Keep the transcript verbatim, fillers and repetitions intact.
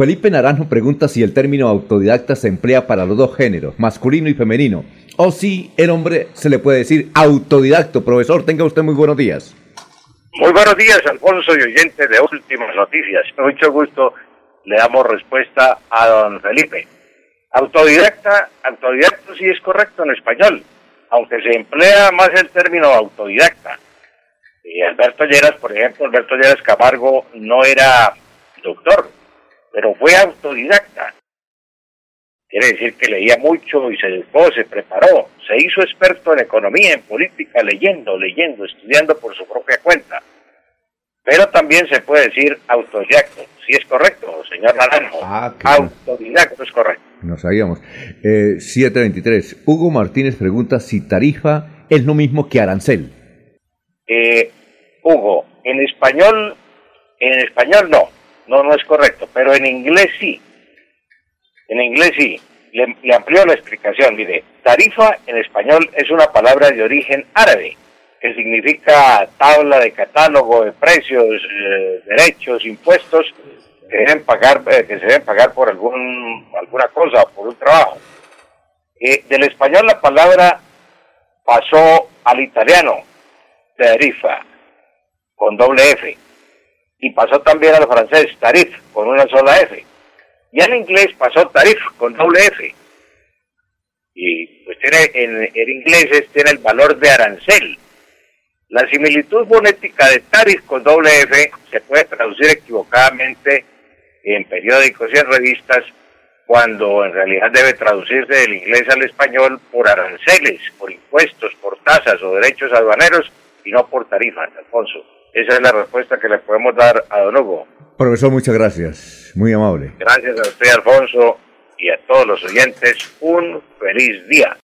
Felipe Naranjo pregunta si el término autodidacta se emplea para los dos géneros, masculino y femenino, o si el hombre se le puede decir autodidacto. Profesor, tenga usted muy buenos días. Muy buenos días, Alfonso y oyentes de Últimas Noticias. Mucho gusto, le damos respuesta a don Felipe. Autodidacta, autodidacto sí es correcto en español, aunque se emplea más el término autodidacta. Y Alberto Lleras, por ejemplo, Alberto Lleras Camargo no era doctor, pero fue autodidacta. Quiere decir que leía mucho y se educó, se preparó, se hizo experto en economía, en política, leyendo, leyendo, estudiando por su propia cuenta. Pero también se puede decir autodidacto, si es correcto, señor Naranjo. Ah, autodidacto es correcto. No sabíamos. Eh, siete veintitrés. Hugo Martínez pregunta si tarifa es lo mismo que arancel. Eh, Hugo, en español, en español no, no, no es correcto, pero en inglés sí. En inglés sí. Le, le amplío la explicación. Mire, tarifa en español es una palabra de origen árabe, que significa tabla de catálogo de precios, eh, derechos, impuestos que deben pagar, eh, que se deben pagar por algún alguna cosa, por un trabajo. Eh, del español la palabra pasó al italiano, tarifa, con doble F, y pasó también al francés, tarif, con una sola F, y al inglés pasó tarif, con doble F, y pues tiene, en, en inglés es, tiene el valor de arancel. La similitud fonética de tarif con doble F se puede traducir equivocadamente en periódicos y en revistas, cuando en realidad debe traducirse del inglés al español por aranceles, por impuestos, por tasas o derechos aduaneros, y no por tarifas, Alfonso. Esa es la respuesta que le podemos dar a don Hugo. Profesor, muchas gracias. Muy amable. Gracias a usted, Alfonso, y a todos los oyentes. Un feliz día.